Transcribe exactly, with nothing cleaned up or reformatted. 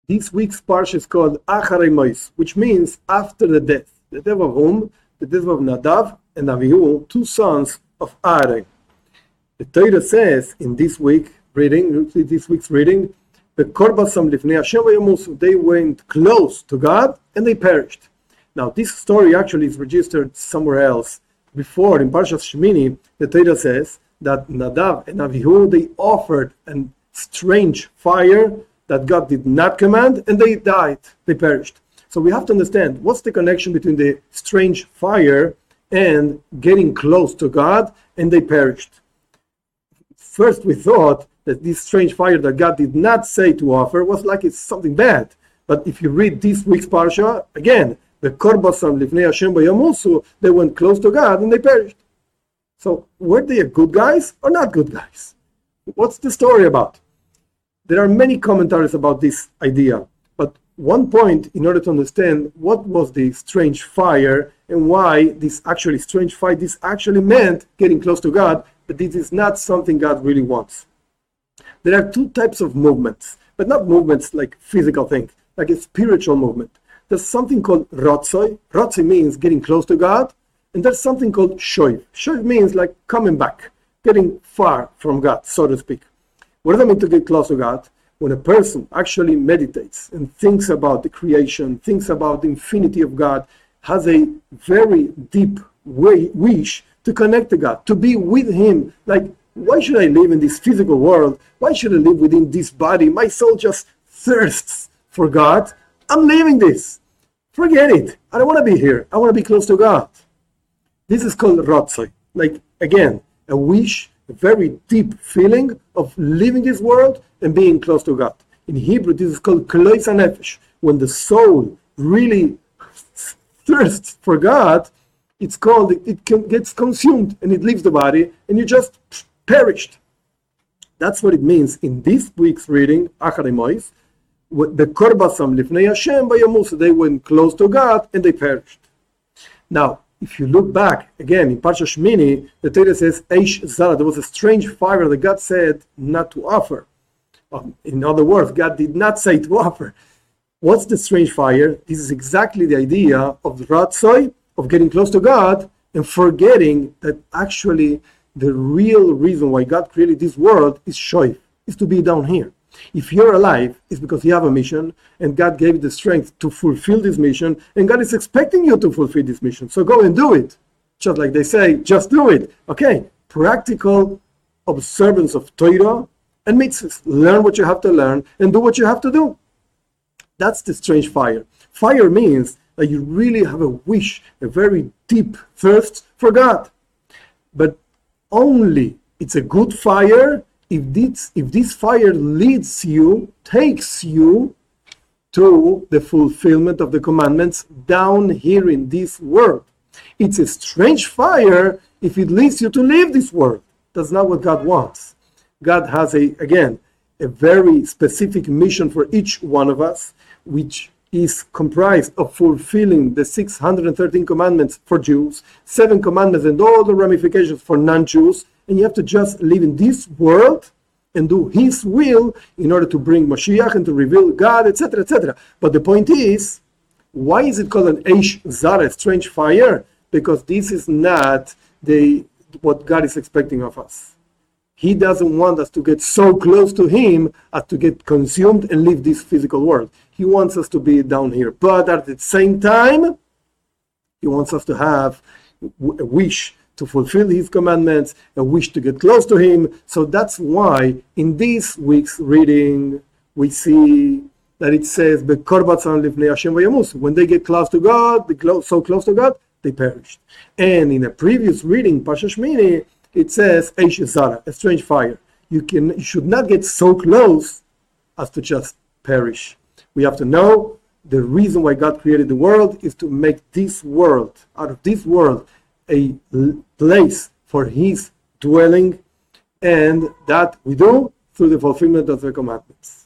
This week's parsha is called Acharei Mos, which means after the death. The death of whom? The death of Nadav and Avihu, two sons of Aaron. The Torah says in this week reading, this week's reading, the Korbasam Lifnei Hashem Vayamusu, they went close to God and they perished. Now this story actually is registered somewhere else. Before in Parshas Shemini, the Torah says that Nadav and Avihu, they offered a strange fire that God did not command, and they died, they perished. So we have to understand what's the connection between the strange fire and getting close to God, and they perished. First we thought that this strange fire that God did not say to offer was like it's something bad. But if you read this week's Parsha, again, the Korbasam Lifnei Hashem Vayamusu, they went close to God and they perished. So were they good guys or not good guys? What's the story about? There are many commentaries about this idea, but one point in order to understand what was the strange fire and why this actually strange fire, this actually meant getting close to God, but this is not something God really wants. There are two types of movements, but not movements like physical things, like a spiritual movement. There's something called rotzoi. Rotzoi means getting close to God, and there's something called shoiv. Shoiv means like coming back, getting far from God, so to speak. What does it mean to get close to God? When a person actually meditates and thinks about the creation, thinks about the infinity of God, has a very deep way, wish to connect to God, to be with Him. Like, why should I live in this physical world? Why should I live within this body? My soul just thirsts for God. I'm leaving this. Forget it. I don't want to be here. I want to be close to God. This is called rotzoi. Like, again, a wish, a very deep feeling of leaving this world and being close to God. In Hebrew, this is called klois hanefesh. When the soul really thirsts for God, it's called, it can, gets consumed and it leaves the body and you just perished. That's what it means in this week's reading, Acharei Mos. The Korbasam Lifnei Hashem Vayamusu, they went close to God and they perished. Now, if you look back, again, in Parsha Shemini, the Torah says, Eish Zara, there was a strange fire that God said not to offer. Um, in other words, God did not say to offer. What's the strange fire? This is exactly the idea of the Ratzoi, of getting close to God, and forgetting that actually the real reason why God created this world is shoiv, is to be down here. If you're alive, it's because you have a mission, and God gave you the strength to fulfill this mission, and God is expecting you to fulfill this mission. So go and do it. Just like they say, just do it. Okay, practical observance of Torah and mitzvahs. Learn what you have to learn and do what you have to do. That's the strange fire. Fire means that you really have a wish, a very deep thirst for God. But only it's a good fire if this, if this fire leads you, takes you to the fulfillment of the commandments down here in this world. It's a strange fire if it leads you to leave this world. That's not what God wants. God has, a again, a very specific mission for each one of us, which is comprised of fulfilling the six hundred thirteen commandments for Jews, seven commandments and all the ramifications for non-Jews, and you have to just live in this world and do His will in order to bring Mashiach and to reveal God, et cetera, et cetera. But the point is, why is it called an Eish Zara, a strange fire? Because this is not the what God is expecting of us. He doesn't want us to get so close to Him as to get consumed and leave this physical world. He wants us to be down here. But at the same time, He wants us to have a wish to fulfill His commandments, a wish to get close to Him. So that's why in this week's reading, we see that it says, "Bekorbatzan lifnei Hashem vayamusu." When they get close to God, they close, so close to God, they perished. And in a previous reading, Parsha Shemini, it says, Eish Zara, a strange fire. You can, you should not get so close as to just perish. We have to know the reason why God created the world is to make this world, out of this world, a place for His dwelling, and that we do through the fulfillment of the commandments.